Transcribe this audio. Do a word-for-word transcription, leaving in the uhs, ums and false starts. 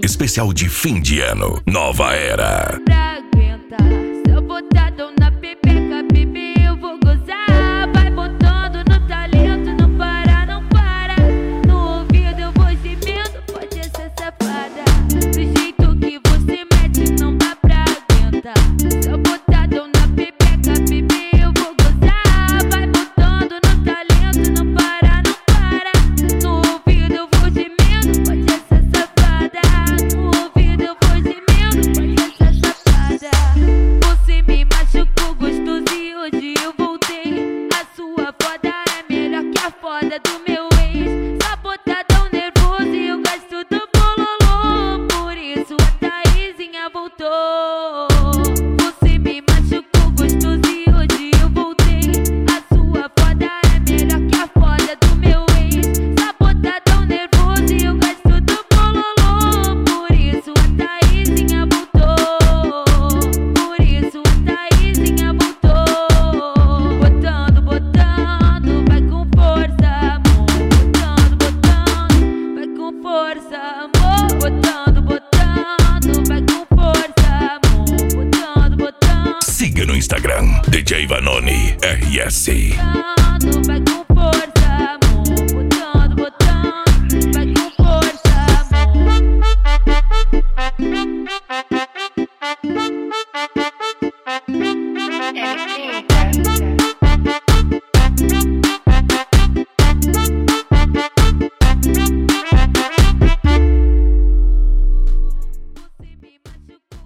especial de fim de ano, Nova Era. Pra aguentar, se eu botar dom na pepeca, bebê, eu vou gozar. Vai botando no talento, não para, não para. No ouvido eu vou gemendo, pode ser safada. Do jeito que você mete, não dá pra aguentar. Se eu botar dom na pepeca, bebê, eu vou gozar. Vai botando no talento, não para, não para. No ouvido eu vou gemendo, pode ser safada. No ouvido eu vou gemendo, pode ser safada. Você me machucou gostoso e hoje eu voltei. A sua foda é melhor que a foda do meu ex. Só botadão nervoso e eu gosto do bololô. Por isso a Thaisinha voltou. Você me machucou gostoso e hoje eu voltei. A sua foda é melhor que a foda do meu ex. Só botadão nervoso e eu gosto do bololô. Por isso a Thaisinha voltou. Por isso a Thaisinha voltou. Botando, botando, vai com força, amor. Botando, botando, vai com força, amor. Botando, botando, vai com força, amor. Botando, botando, Siga no Instagram, D J Vanoni R S. botando, vai com